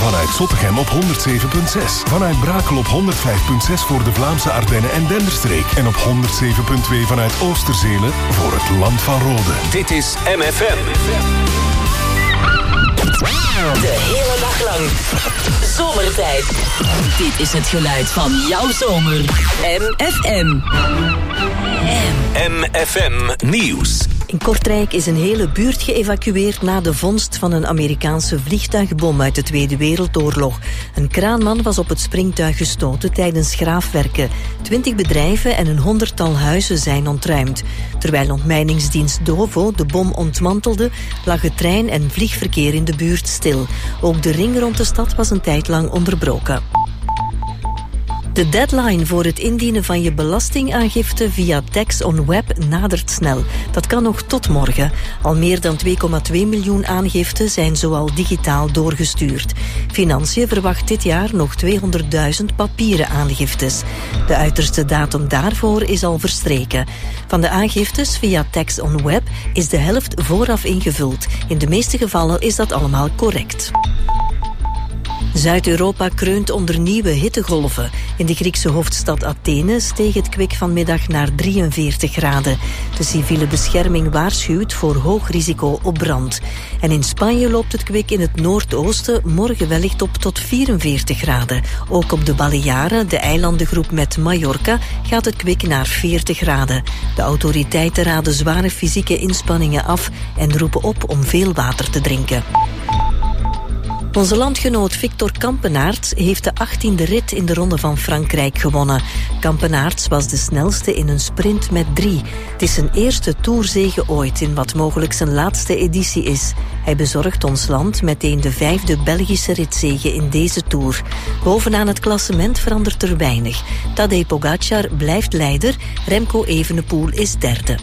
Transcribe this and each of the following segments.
Vanuit Zottegem op 107.6. Vanuit Brakel op 105.6 voor de Vlaamse Ardennen en Denderstreek. En op 107.2 vanuit Oosterzele voor het Land van Rode. Dit is MFM. De hele dag lang. Zomertijd. Dit is het geluid van jouw zomer. MFM. MFM Nieuws. In Kortrijk is een hele buurt geëvacueerd na de vondst van een Amerikaanse vliegtuigbom uit de Tweede Wereldoorlog. Een kraanman was op het springtuig gestoten tijdens graafwerken. 20 bedrijven en een 100-tal huizen zijn ontruimd. Terwijl ontmijningsdienst DOVO de bom ontmantelde, lag het trein- en vliegverkeer in de buurt stil. Ook de ring rond de stad was een tijd lang onderbroken. De deadline voor het indienen van je belastingaangifte via Tax on Web nadert snel. Dat kan nog tot morgen. Al meer dan 2,2 miljoen aangiften zijn zoal digitaal doorgestuurd. Financiën verwacht dit jaar nog 200.000 papieren aangiftes. De uiterste datum daarvoor is al verstreken. Van de aangiftes via Tax on Web is de helft vooraf ingevuld. In de meeste gevallen is dat allemaal correct. Zuid-Europa kreunt onder nieuwe hittegolven. In de Griekse hoofdstad Athene steeg het kwik vanmiddag naar 43 graden. De civiele bescherming waarschuwt voor hoog risico op brand. En in Spanje loopt het kwik in het noordoosten morgen wellicht op tot 44 graden. Ook op de Balearen, de eilandengroep met Mallorca, gaat het kwik naar 40 graden. De autoriteiten raden zware fysieke inspanningen af en roepen op om veel water te drinken. Onze landgenoot Victor Kampenaerts heeft de 18e rit in de Ronde van Frankrijk gewonnen. Kampenaerts was de snelste in een sprint met 3. Het is zijn eerste tourzege ooit in wat mogelijk zijn laatste editie is. Hij bezorgt ons land meteen de 5e Belgische ritzege in deze Tour. Bovenaan het klassement verandert er weinig. Tadej Pogacar blijft leider, Remco Evenepoel is derde.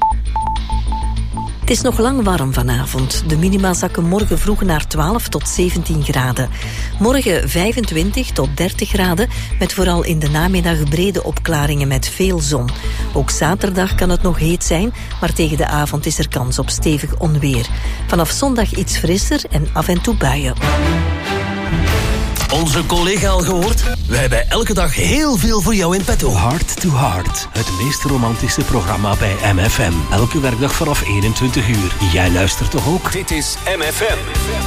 Het is nog lang warm vanavond. De minima zakken morgen vroeg naar 12 tot 17 graden. Morgen 25 tot 30 graden, met vooral in de namiddag brede opklaringen met veel zon. Ook zaterdag kan het nog heet zijn, maar tegen de avond is er kans op stevig onweer. Vanaf zondag iets frisser en af en toe buien. Onze collega al gehoord? Wij hebben elke dag heel veel voor jou in petto. Heart to Heart, het meest romantische programma bij MFM. Elke werkdag vanaf 21 uur. Jij luistert toch ook? Dit is MFM.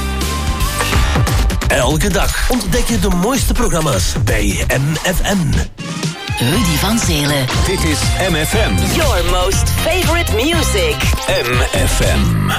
Elke dag ontdek je de mooiste programma's bij MFM. Rudy van Zelen. Dit is MFM. Your most favorite music. MFM.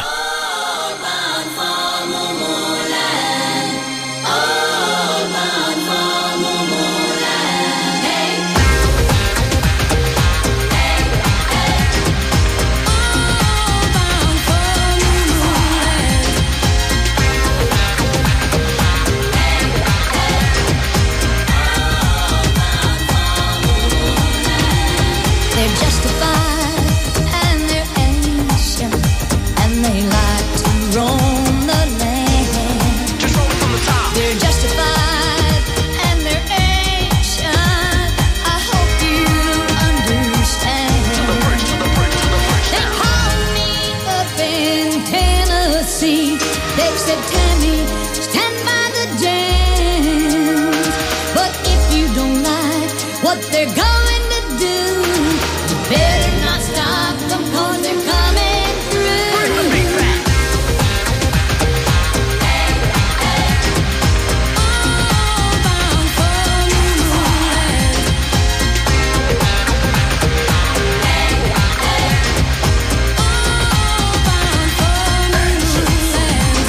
They're justified and they're ancient, and they like to roam the land. Just roll it from the top. They're justified and they're ancient. I hope you understand. To the bridge They now. called me up in Tennessee. They said, Tammy, stand by the jams. But if you don't like what they're going to do, better not stop them, 'cause they're coming through. Bring the beat back. All bound for moonlight. All bound for moonlight.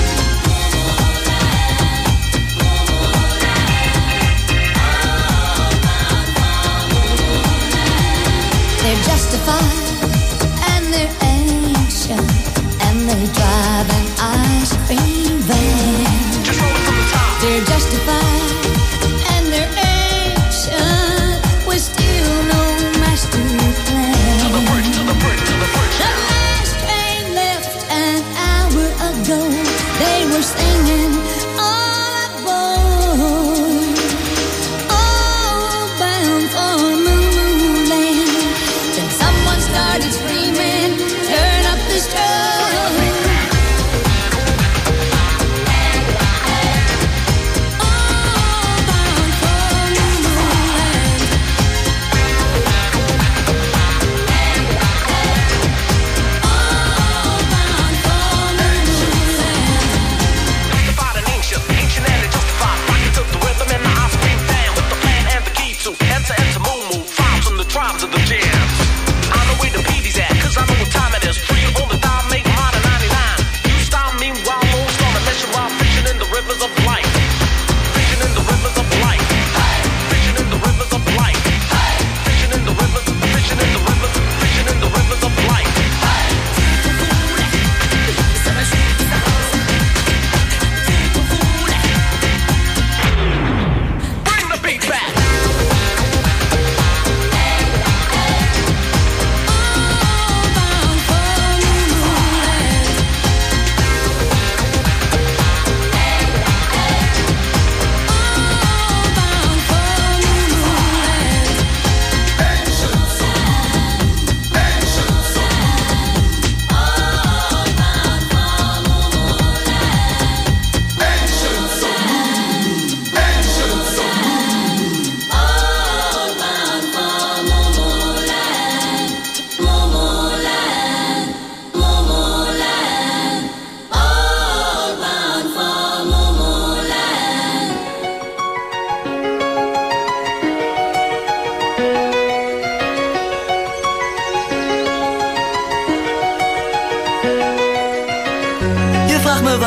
They're justified and they're ancient, and they drive an ice cream van. Just roll it from the top. They're justified and they're ancient, with still no master plan. To the bridge The now. last train left an hour ago. They were singing all aboard, all bound for moonland. Then someone started screaming, turn up the strobe. All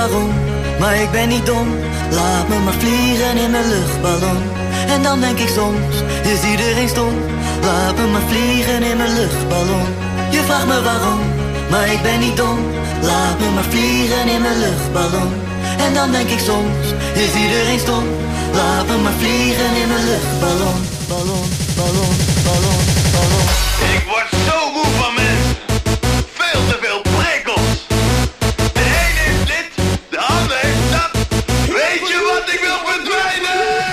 waarom, maar ik ben niet dom. Laat me maar vliegen in mijn luchtballon. En dan denk ik soms, is iedereen stom. Laat me maar vliegen in mijn luchtballon. Je vraagt me waarom, maar ik ben niet dom. Laat me maar vliegen in mijn luchtballon. En dan denk ik soms, is iedereen stom. Laat me maar vliegen in mijn luchtballon. Ballon, ballon, ballon, ballon. Ik word zo moe van mensen. Veel te veel prikkels. De een heeft dit, de ander heeft dat. Weet je wat ik wil verdwijnen?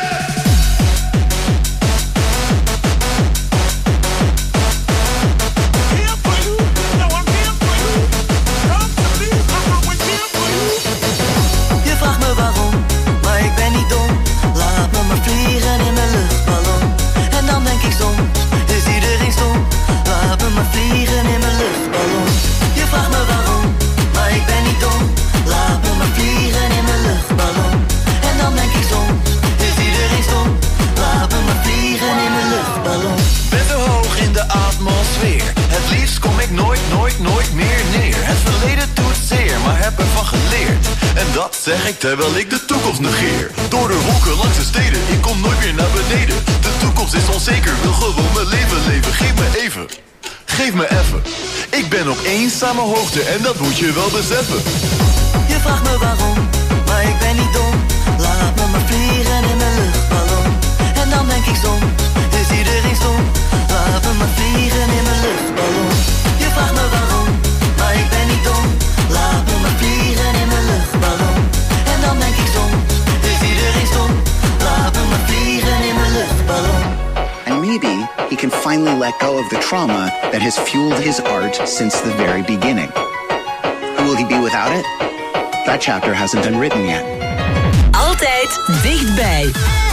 Je vraagt me waarom, maar ik ben niet dom. Laat me maar vliegen in mijn luchtballon. En dan denk ik soms, is iedereen stom. Laat me maar vliegen in mijn luchtballon. Je vraagt me waarom, maar ik ben niet dom. Laat me maar vliegen in mijn luchtballon. En dan denk ik soms, is iedereen stom. Laat me maar vliegen in mijn luchtballon. Ben zo hoog in de atmosfeer. Het liefst kom ik nooit meer neer. Het verleden doet zeer, maar heb ervan geleerd. En dat zeg ik terwijl ik de toekomst negeer. Door de wolken langs de steden, ik kom nooit meer naar beneden. De toekomst is onzeker, wil gewoon mijn leven leven. Geef me even. Ik ben op eenzame hoogte en dat moet je wel beseffen. Je vraagt me waarom, maar ik ben niet dom. Laat me maar vliegen in mijn luchtballon. En dan denk ik soms, is iedereen stom. Laat me maar vliegen in mijn luchtballon. Je vraagt me waarom, maar ik ben niet dom. Laat me maar vliegen in mijn luchtballon. En dan denk ik soms, is iedereen stom. Laat me maar vliegen in mijn luchtballon. And maybe he can finally let go of the trauma that has fueled his art since the very beginning. Who will he be without it? That chapter hasn't been written yet. Altijd dichtbij.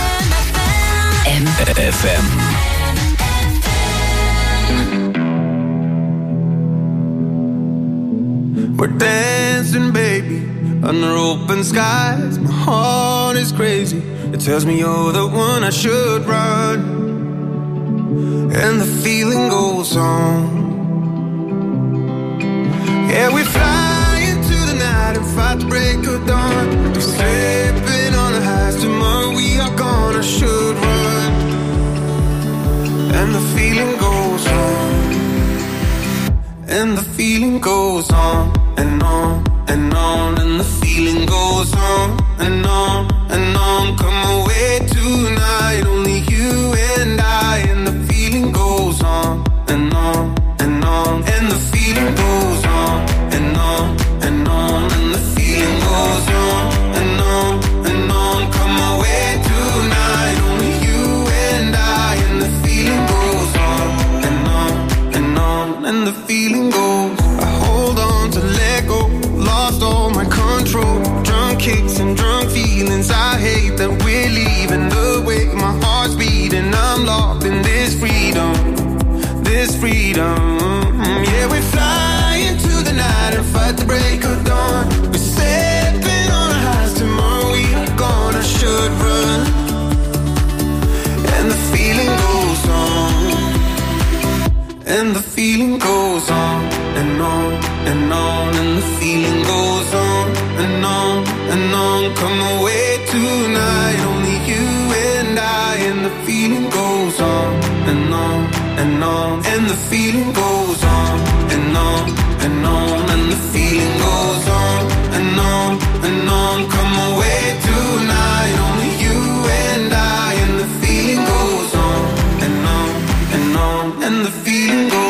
MFM. We're dancing, baby, under open skies. My heart is crazy. It tells me you're the one I should run. And the feeling goes on. Yeah, we fly into the night and fight to break of dawn. We're slipping on the highs. Tomorrow we are gone. I should run. And the feeling goes on. And the feeling goes on and on and on. And the feeling goes on and on and on. Come away tonight, only you and I. And the feeling goes on and on and on. And the feeling goes on and on and on. And the feeling goes on and on and on. Come away tonight, only you and I. And the feeling goes on and on and on. And the feeling goes. I hold on to let go. Lost all my control. Drunk kicks and drunk feelings. I hate that we're leaving. The way my heart's beating. I'm locked in this freedom. This freedom. Yeah, we fly into the night and fight the break of dawn. We're stepping on our highs. Tomorrow we are gone. I should run. And the feeling goes on. And the feeling goes on and on and on. And the feeling goes on and on and on. Come away tonight, only you and I. And the feeling goes on and on and on. And the feeling goes on and on and on. And the feeling goes on and on and on. Come away tonight, only you and I. And the feeling goes on and on and on. And the feeling goes.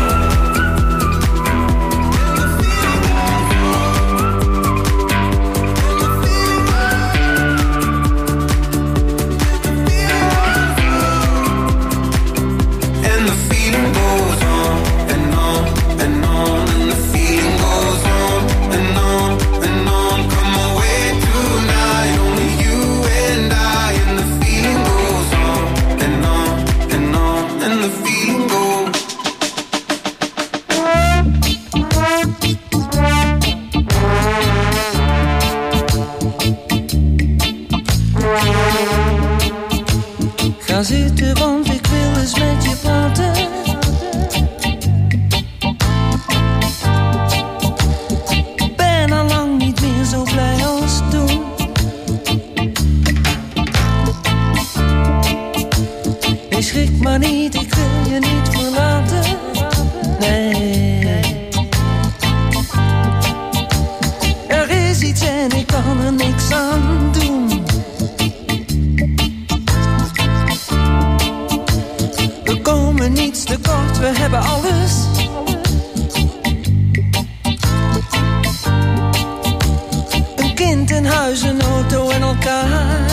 Ga zitten, want ik wil eens met je praten. Ben al lang niet meer zo blij. Nee, schrik maar niet, ik wil je niet verlaten. Nee. Er is iets en ik kan er niks aan doen. We komen niets tekort, we hebben alles. Een kind, een huis, een auto en elkaar.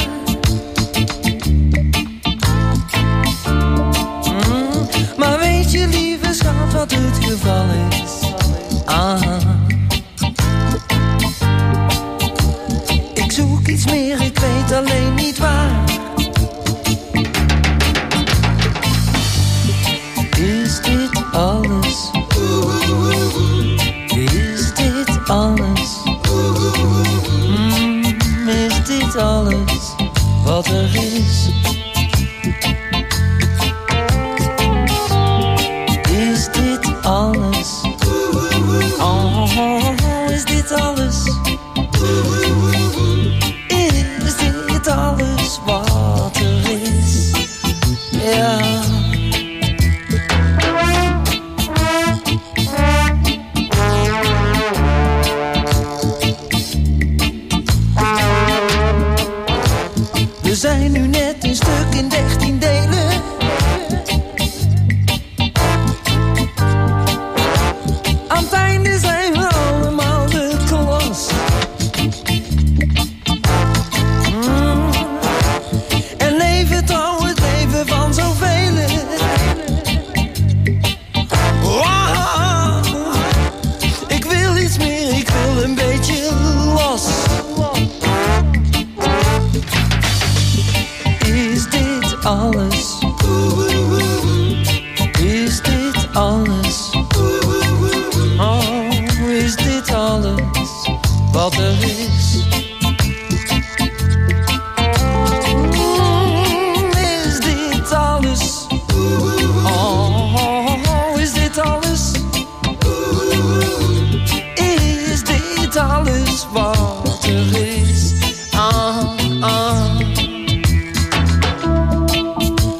Maar weet je, lieve schat, wat het geval is? Ik zoek iets meer, ik weet alleen niet waar. Is dit alles? Is dit alles? Is dit alles wat er is? Is dit alles? Oh, is dit alles? Is dit alles wat er is? Ja. We zijn nu net een stuk in 13 delen. Aan het einde zijn we allemaal de klas. En leven trouw het leven van zoveel. Oh, ik wil iets meer, ik wil een beetje los. Is dit alles? Is dit alles? Oh, is dit alles wat er is? Is dit alles? Oh, is dit alles? Is dit alles wat er is?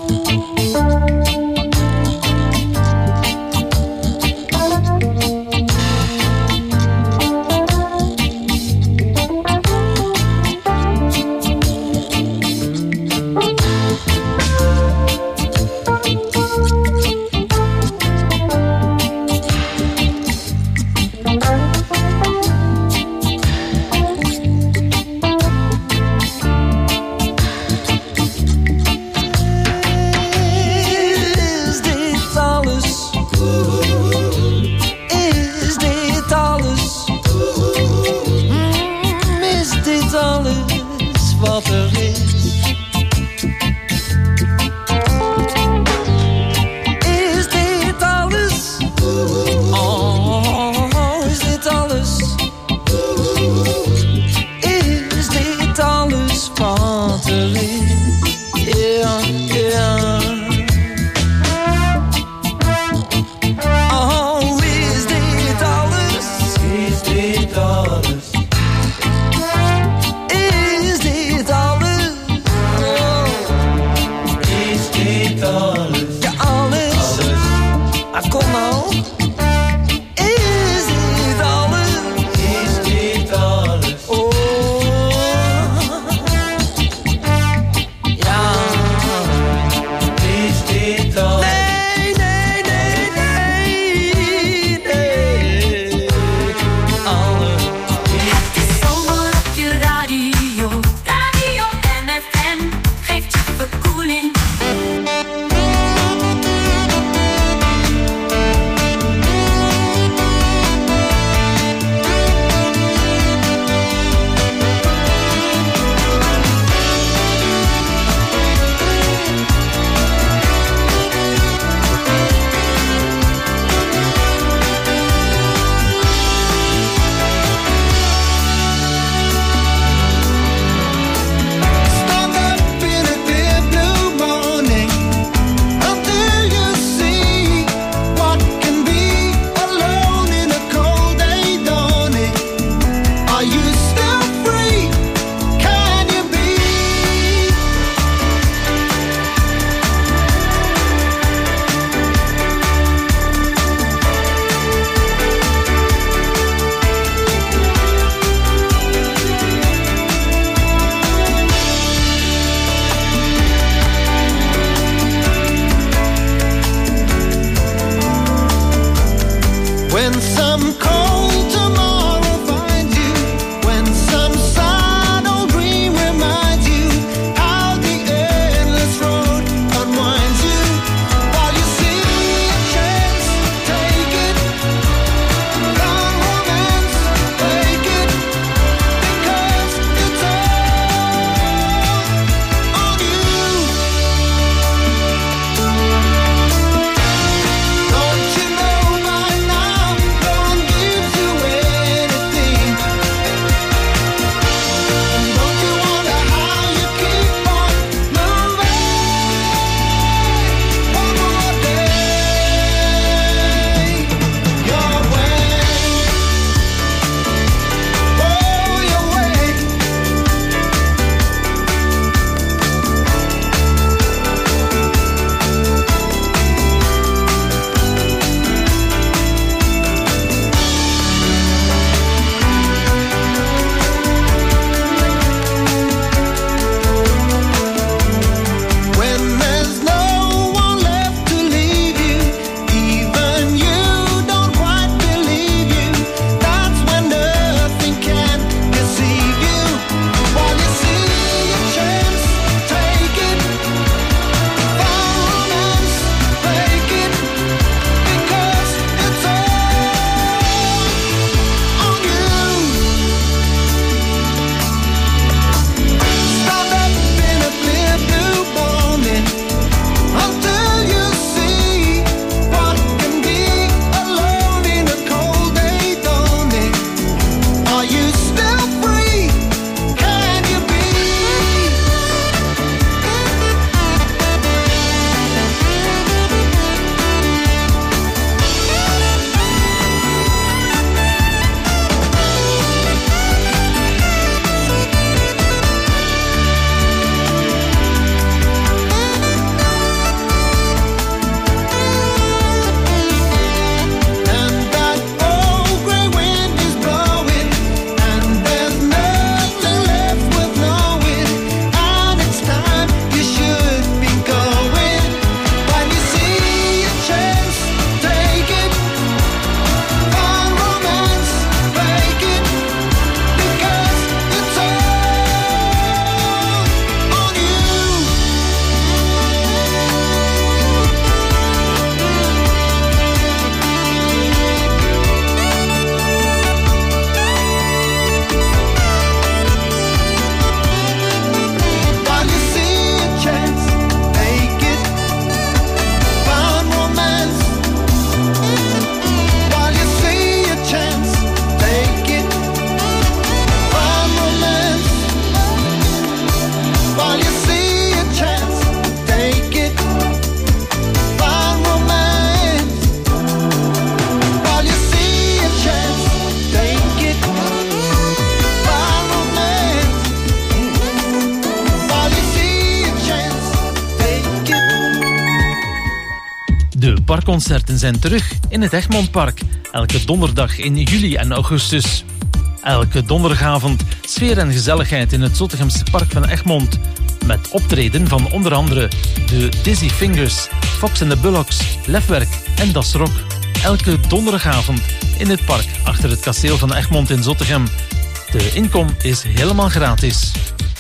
Parkconcerten zijn terug in het Egmondpark. Elke donderdag in juli en augustus. Elke donderdagavond sfeer en gezelligheid in het Zottegemse Park van Egmond. Met optreden van onder andere de Dizzy Fingers, Fox and the Bullocks, Lefwerk en Das Rock. Elke donderdagavond in het park achter het kasteel van Egmond in Zottegem. De inkom is helemaal gratis.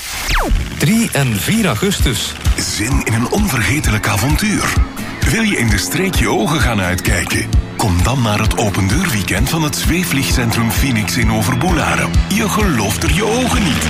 3 en 4 augustus. Zin in een onvergetelijk avontuur? Wil je in de streek je ogen gaan uitkijken? Kom dan naar het opendeurweekend van het zweefvliegcentrum Phoenix in Overboelaren. Je gelooft er je ogen niet.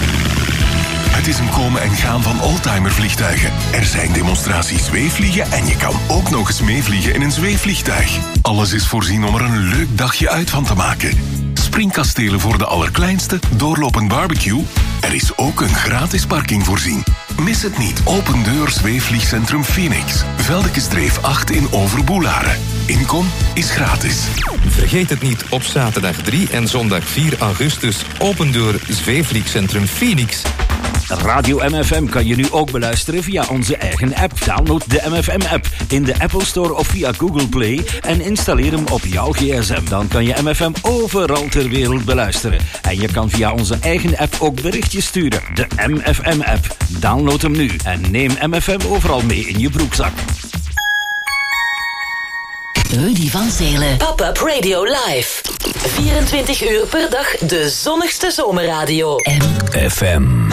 Het is een komen en gaan van oldtimervliegtuigen. Er zijn demonstraties zweefvliegen en je kan ook nog eens meevliegen in een zweefvliegtuig. Alles is voorzien om er een leuk dagje uit van te maken. Springkastelen voor de allerkleinste, doorlopend barbecue. Er is ook een gratis parking voorzien. Mis het niet. Open deur zweefvliegcentrum Phoenix. Veldekestreef 8 in Overboelaren. Inkom is gratis. Vergeet het niet, op zaterdag 3 en zondag 4 augustus. Open deur zweefvliegcentrum Phoenix. Radio MFM kan je nu ook beluisteren via onze eigen app. Download de MFM-app in de Apple Store of via Google Play en installeer hem op jouw gsm. Dan kan je MFM overal ter wereld beluisteren. En je kan via onze eigen app ook berichtjes sturen. De MFM-app. Download hem nu en neem MFM overal mee in je broekzak. Rudy van Zelen. Pop-up Radio Live. 24 uur per dag de zonnigste zomerradio. FM.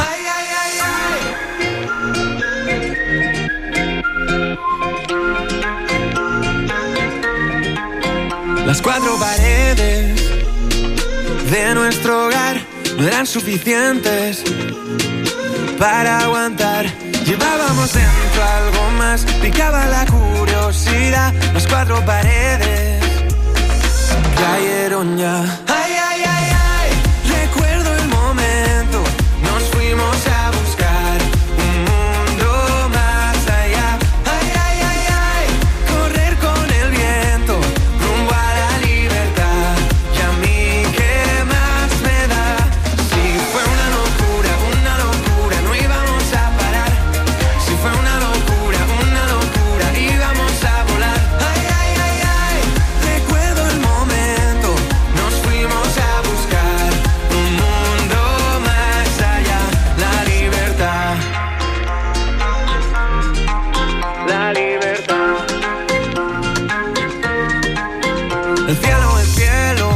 Las cuatro paredes de nuestro hogar no eran suficientes para aguantar. Llevábamos dentro algo más, picaba la curiosidad. Las cuatro paredes cayeron ya. Ay, ay, ay, ay, recuerdo el momento. Nos fuimos a buscar un mundo más allá. Ay, ay, ay, ay, correr con el viento rumbo a la libertad. Y a mí, ¿qué más me da? Si fue una locura, no íbamos a parar. Si fue una locura, íbamos a volar. Ay, ay, ay, ay, recuerdo el momento. Nos fuimos a buscar un mundo más allá. La libertad. La libertad. El cielo,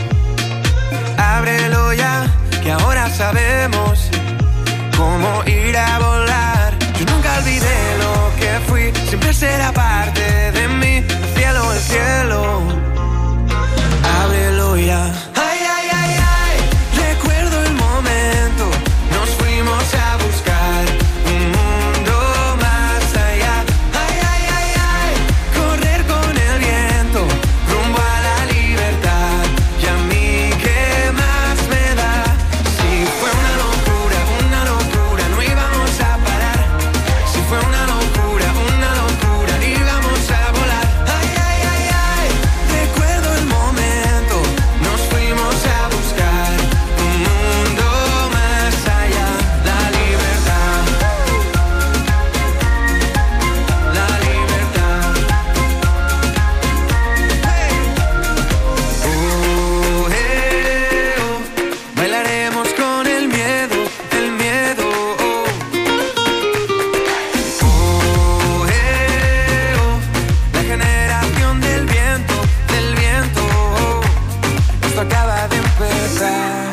ábrelo ya, que ahora sabemos cómo ir a volar. Yo nunca olvidé lo que fui, siempre será parte de mí. El cielo, ábrelo ya. Ay, ay, ay, ay, recuerdo el momento. Nos fuimos a buscar un mundo más allá. Ay, ay, ay, ay, correr con el viento rumbo a la libertad. Y a mí, ¿qué más me da? Si fue una locura, no íbamos a parar. Si fue una locura, íbamos a volar. Ay, ay, ay, ay, recuerdo el momento. Nos fuimos a buscar un mundo más allá. La libertad. La libertad. Bailaremos con el miedo, la generación del viento, esto acaba de empezar.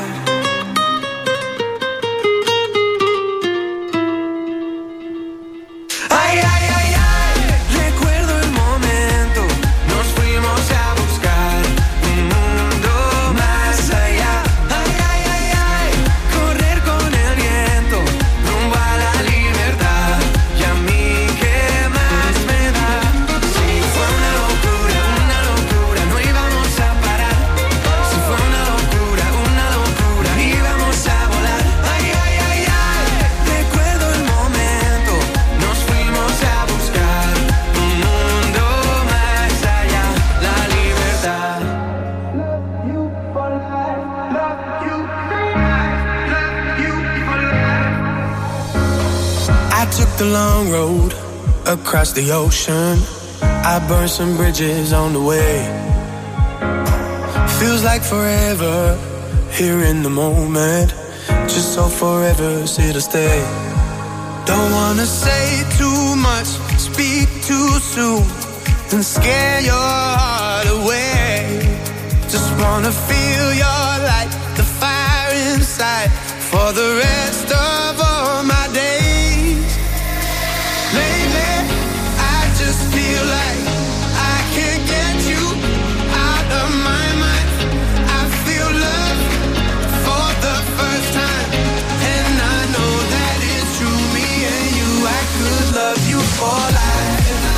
Ay, ay, ay, ay, recuerdo el momento. Nos fuimos a buscar un mundo más allá. Ay, ay, ay, ay, correr con el viento rumbo a la libertad. Y a mí, ¿qué más me da? Si fue una locura, no íbamos a parar. Si fue una locura, íbamos a volar. Ay, ay, ay, ay, recuerdo el momento. Nos fuimos a buscar un mundo más allá. La libertad. I took the long road across the ocean. I burned some bridges on the way. Feels like forever here in the moment. Just so forever's here to stay. Don't wanna say too much, speak too soon, and scare your heart away. Just wanna feel your light, the fire inside, for the rest of all my days. Lately, I just feel like I can't get you out of my mind. I feel love for the first time, and I know that it's true. Me and you, I could love you for life.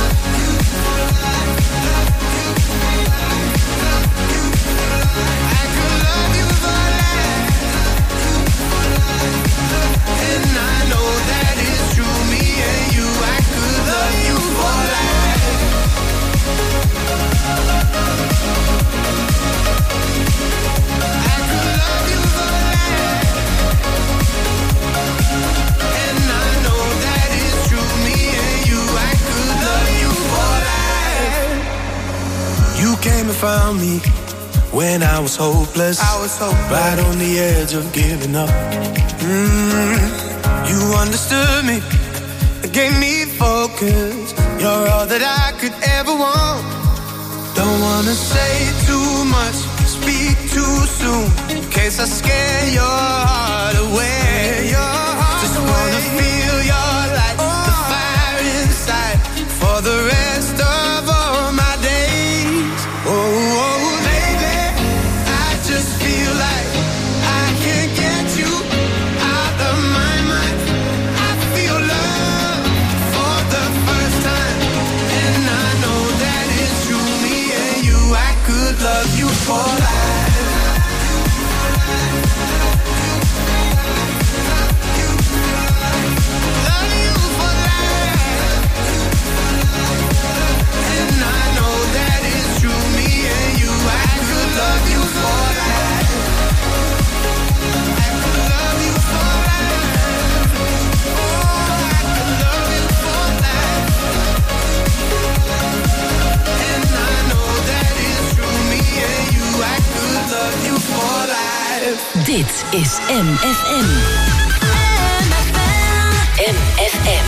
I could love you for life. And I know that it's true. Me and you, I could love you for life. I could love you for life. And I know that it's true. Me and you, I could love you for life. You came and found me when I was hopeless. Right on the edge of giving up. You understood me, gave me focus. You're all that I could ever want. Don't wanna say too much, speak too soon, in case I scare your heart away. Just wanna feel your light, the fire inside, for the rest of all my days. Oh, baby, I just feel like I can't get you out of my mind. I feel love for the first time, and I know that it's true. Me and you, I could love you for life. Love you for life. And I know that it's true. Me and you, I could love you for life. I could love you for life. Oh, I could love you for life. And I know that it's true. Me and you, I could love you for life. Dit is MFM. MFM.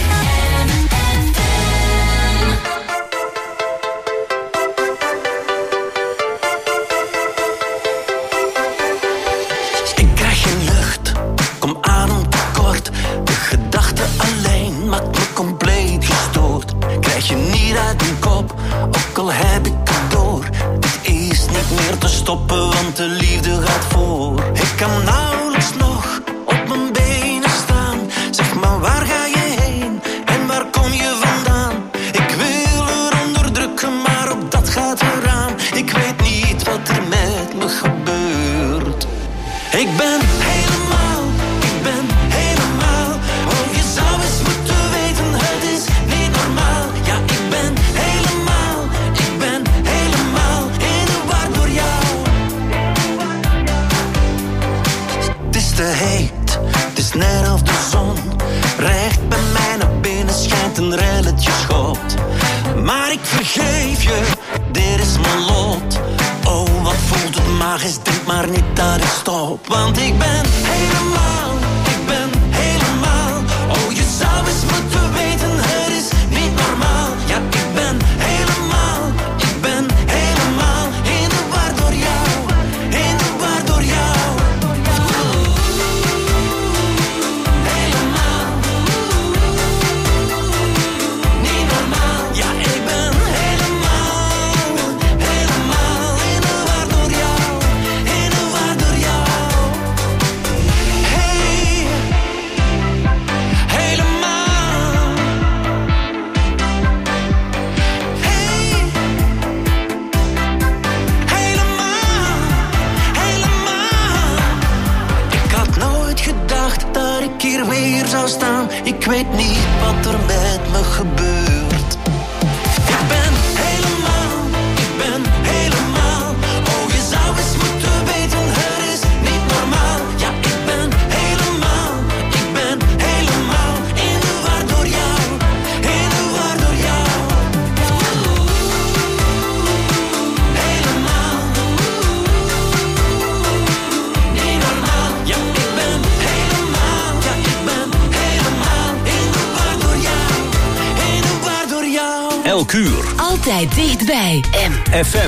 Ik krijg geen lucht, kom adem tekort. De gedachte alleen maakt me compleet gestoord. Krijg je niet uit mijn kop, ook al heb ik het door. Dit is niet meer te stoppen, want de liefde gaat voor. Ik kan nauwelijks nog op mijn benen staan. Zeg maar, waar ga je heen en waar kom je vandaan? Ik wil er onderdrukken, maar op dat gaat eraan. Ik weet niet wat er met me gebeurt. Ik ben helemaal, oh je zou eens moeten weten, het is niet normaal. Ja, ik ben helemaal in de war door jou. Het is te heet, het is net of de zon recht bij mij naar binnen schijnt, een relletje schot. Maar ik vergeef je, dit is mijn lot. Oh, wat voelt het magisch, denk maar niet dat ik stop. Want ik ben helemaal, oh je zou eens moeten weten, het is niet normaal. Ja, ik ben helemaal in de war door jou, in de war door jou. Helemaal, niet normaal. Ja, ik ben helemaal in de war door jou, in de war door jou. Hey, helemaal. Hey, helemaal. Ik had nooit gedacht dat ik hier weer zou staan. Ik weet niet wat er met me gebeurt. Ik ben helemaal, oh je zou eens moeten weten, het is niet normaal. Ja, ik ben helemaal in de war door jou, in de war door jou. Helemaal, niet normaal. Ja, ik ben helemaal in de war door jou, in de war door jou. Elk uur. Altijd dichtbij. FM.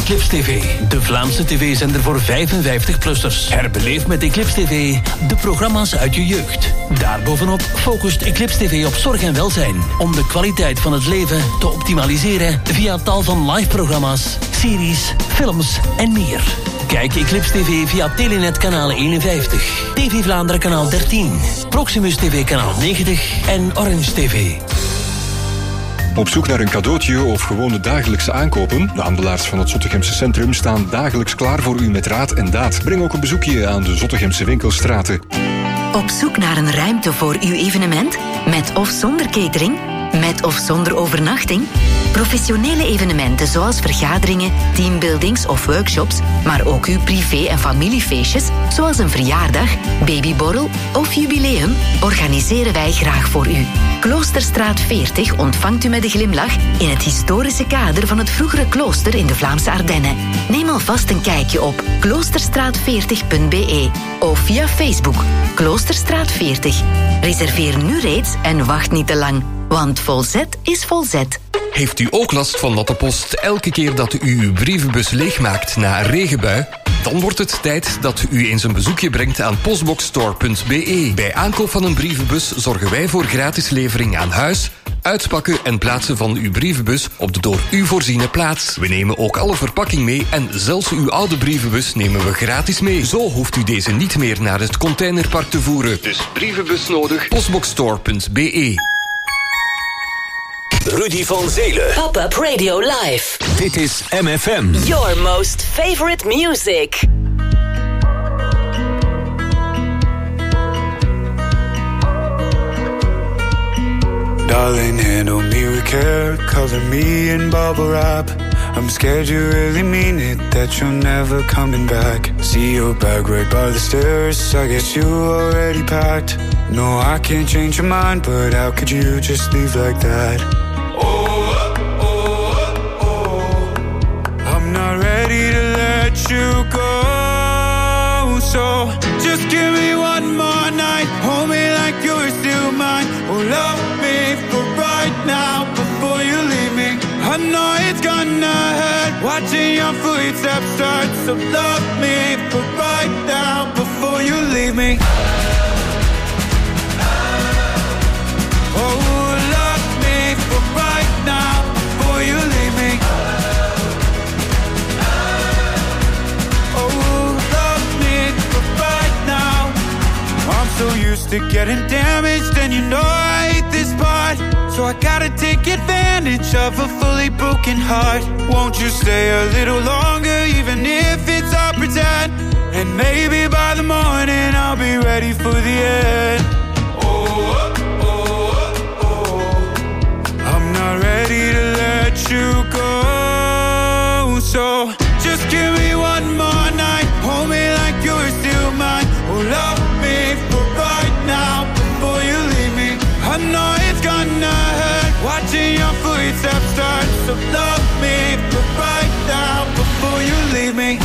Eclipse TV, de Vlaamse tv-zender voor 55-plussers. Herbeleef met Eclipse TV de programma's uit je jeugd. Daarbovenop focust Eclipse TV op zorg en welzijn, om de kwaliteit van het leven te optimaliseren via tal van live-programma's, series, films en meer. Kijk Eclipse TV via Telenet kanaal 51, TV Vlaanderen kanaal 13, Proximus TV kanaal 90 en Orange TV. Op zoek naar een cadeautje of gewoon de dagelijkse aankopen? De handelaars van het Zottegemse Centrum staan dagelijks klaar voor u met raad en daad. Breng ook een bezoekje aan de Zottegemse winkelstraten. Op zoek naar een ruimte voor uw evenement? Met of zonder catering? Met of zonder overnachting? Professionele evenementen zoals vergaderingen, teambuildings of workshops, maar ook uw privé- en familiefeestjes, zoals een verjaardag, babyborrel of jubileum, organiseren wij graag voor u. Kloosterstraat 40 ontvangt u met een glimlach in het historische kader van het vroegere klooster in de Vlaamse Ardennen. Neem alvast een kijkje op kloosterstraat40.be of via Facebook Kloosterstraat 40. Reserveer nu reeds en wacht niet te lang, want volzet is volzet. Heeft u ook last van natte post elke keer dat u uw brievenbus leegmaakt na een regenbui? Dan wordt het tijd dat u eens een bezoekje brengt aan postboxstore.be. Bij aankoop van een brievenbus zorgen wij voor gratis levering aan huis, uitpakken en plaatsen van uw brievenbus op de door u voorziene plaats. We nemen ook alle verpakking mee en zelfs uw oude brievenbus nemen we gratis mee. Zo hoeft u deze niet meer naar het containerpark te voeren. Dus brievenbus nodig, postboxstore.be. Rudy van Zelen. Pop-up Radio Live. Dit is MFM. Your most favorite music. Darling, handle me with care, color me in bubble wrap. I'm scared you really mean it, that you're never coming back. See your bag right by the stairs, I guess you already packed. No, I can't change your mind, but how could you just leave like that? I'm not ready to let you go, so just give me one more night. Hold me like you're still mine. Oh, love me for right now before you leave me. I know it's gonna hurt watching your footsteps start. So love me for right now before you leave me. Oh, love me for right now before you leave me. Oh, love me for right now. I'm so used to getting damaged, and you know I hate this part. So I gotta take advantage of a fully broken heart. Won't you stay a little longer, even if it's all pretend? And maybe by the morning I'll be ready for the end. I'm not ready to let you go, so just give me one more night. Hold me like you're still mine. Oh, love me for right now before you leave me. I know it's gonna hurt watching your footsteps start. So love me for right now before you leave me.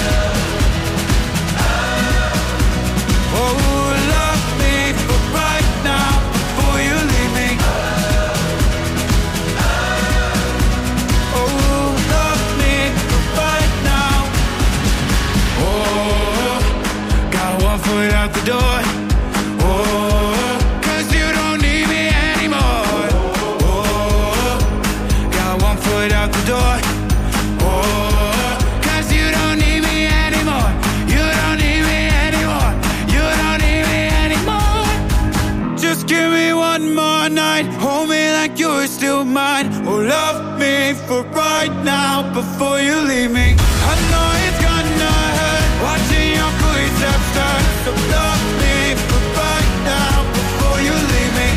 Oh, love me for right now before you leave me. Oh, love me for right now. Oh, got one foot out the door. Oh, 'cause you don't need me anymore. Oh, got one foot out the door. Oh, 'cause you don't need me anymore. You don't need me anymore. You don't need me anymore. Just give me one more night. Hold me like you're still mine. Oh, love me for right now before you leave me. I know it's gonna hurt watching your footsteps start. So love me for right now before you leave me.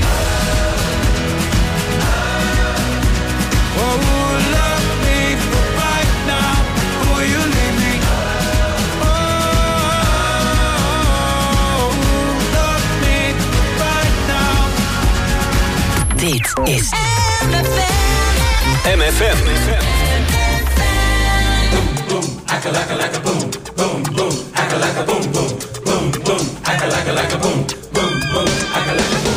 Oh, love me for right now before you leave me. Oh, love me for right now. Dit is MFM. Boom, boom, akka boom, boom, boom, akka boom, boom, boom, boom, akka boom, boom, boom, akka boom.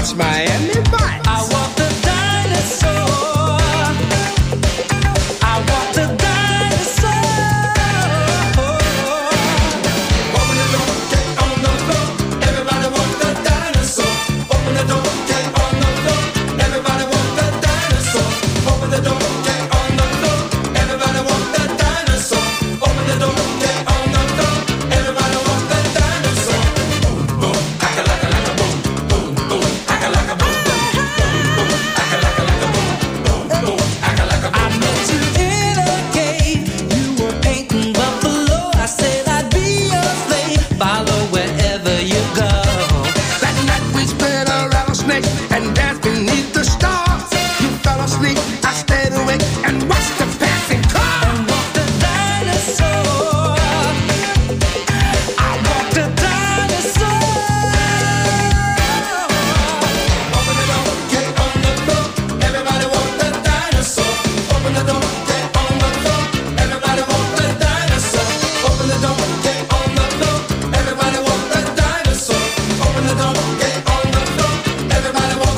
What's Miami Vice? I want the dinosaur. I want the dinosaur. Open the door, get on the floor. Everybody want the dinosaur. Open the door, get on the floor. Everybody want the dinosaur. Open the door, get on the floor. Everybody want the dinosaur. Open the door, get on the floor. Everybody want the dinosaur. Boom, boom, akalaka laka boom, boom, boom, akalaka boom, boom, boom, akalaka laka boom, boom, boom, akalaka boom. I met you in a cave. You were painting buffalo. I said I'd be your slave. Follow wherever you go. That night we spent a rattlesnake and danced beneath the stars. You fell asleep, I stayed awake and watched the passing car. And walked the dinosaur. I walked the dinosaur. Open the door, get on the floor. Everybody walk the dinosaur. Open the door, get on the floor. Everybody walk the dinosaur. Open the door, get on the floor. Everybody walk the dinosaur. Open the door, get on the floor. Everybody walk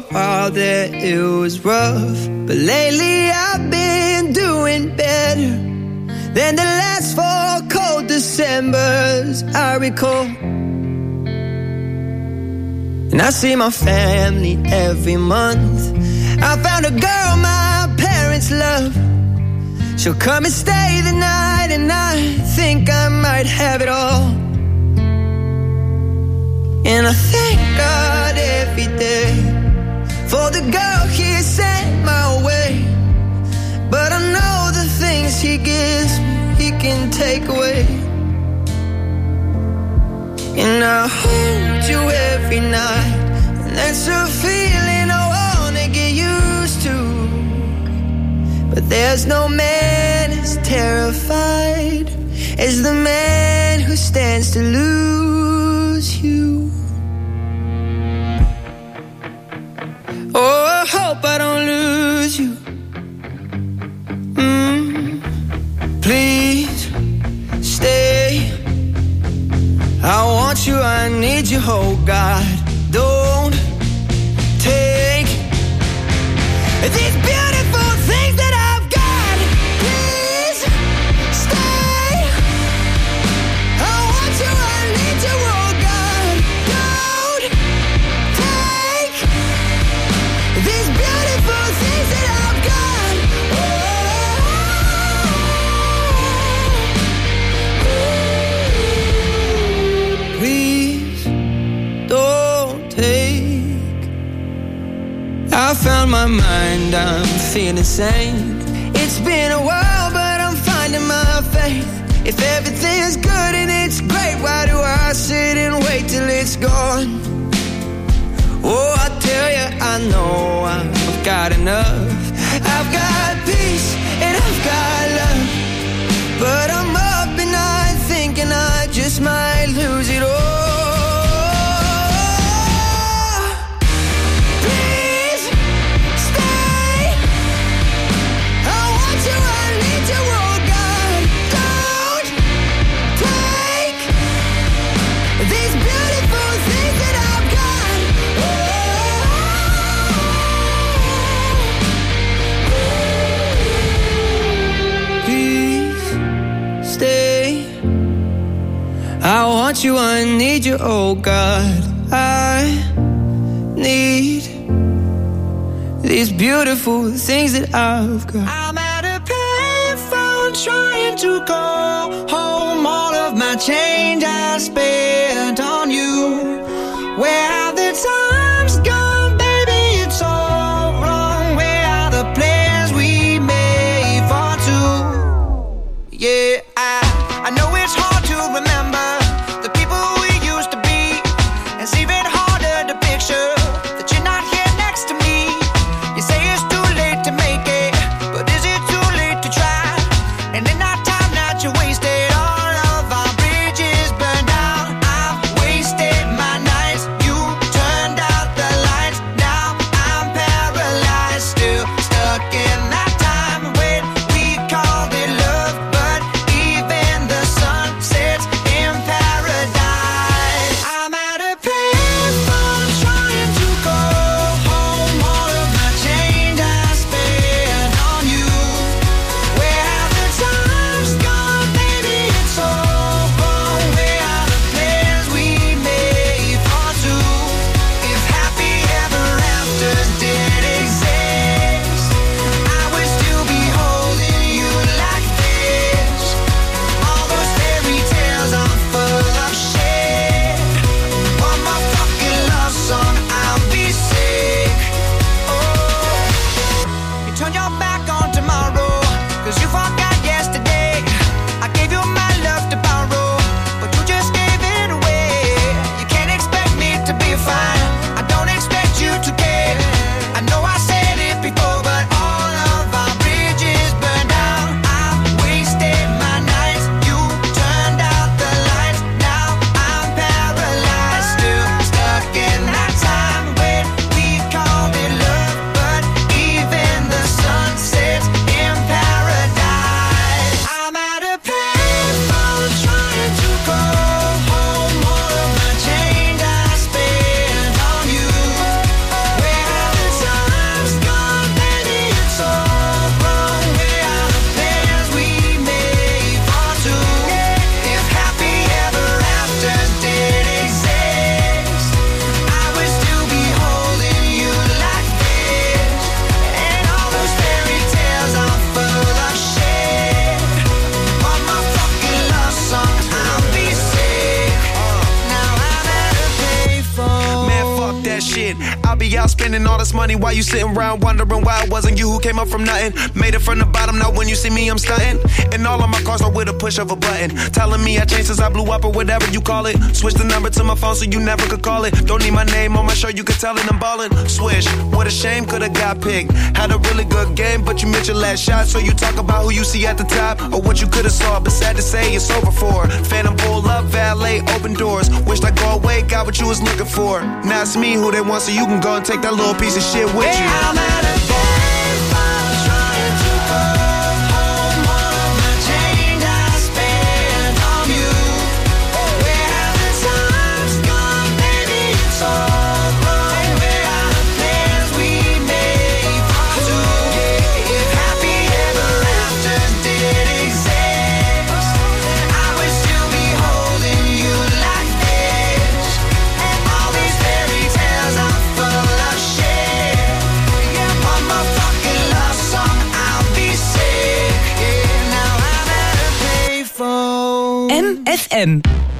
a while there it was rough, but lately I've been doing better than the last 4 cold Decembers I recall. And I see my family every month. I found a girl my parents love. She'll come and stay the night, and I think I might have it all. And I thank God every day for the girl He sent my way. But I know the things He gives me, He can take away. And I hold you every night, and that's a feeling I wanna get used to. But there's no man as terrified as the man who stands to lose you. Oh, I hope I don't lose you. Please stay. I want you, I need you, oh God. Don't take these beautiful things that I've got. Please stay. I want you, I need you, oh God. Don't take these beautiful things that I've got. Please don't take. I found my mind, I'm feeling sane. It's been a while, but I'm finding my faith. If everything's good and it's great, why do I sit and wait till it's gone? Oh, I tell you, I know I've got enough. I've got peace and I've got love, but I'm up and I'm thinking I just might lose it all. Please stay. I want you, I need you, oh God. Don't take these beautiful things that I've got. Please stay. I want you, I need you, oh God. I need these beautiful things that I've got. I'm at a payphone trying to go home. All of my change I spent on you. Where have the times gone, baby? It's all wrong. Where are the plans we made for two? Yeah, I know it's hard to remember the people we used to be. It's even harder to picture that you're not here next to me. You say it's too late to make it, but is it too late to try? And in that time that you wasted, all of our bridges burned down. I've wasted my nights, you turned out be out spending all this money while you sitting around wondering why it wasn't you who came up from nothing. Made it from the bottom, now when you see me, I'm stunting. And all of my cars are with a push of a button. Telling me I changed since I blew up or whatever you call it. Switch the number to my phone so you never could call it. Don't need my name on my shirt, you could tell it I'm ballin'. Swish, what a shame, could've got picked. Had a really good game, but you missed your last shot. So you talk about who you see at the top or what you could've saw, but sad to say it's over for. Phantom pull up, valet, open doors. Wished I go away, got what you was looking for. Now it's me who they want, so you can go and take that little piece of shit with you. I'm at a bar, trying to go home. All of my change I spent on you. Where have the times gone, baby? It's all wrong. Where are the plans we made for two? If happy ever after did exist, I would still be holding you like this. And all these fairy tales are full of shit. Yeah, on my fucking love song, I'll be sick. Yeah, now I'm at a payphone. MFM.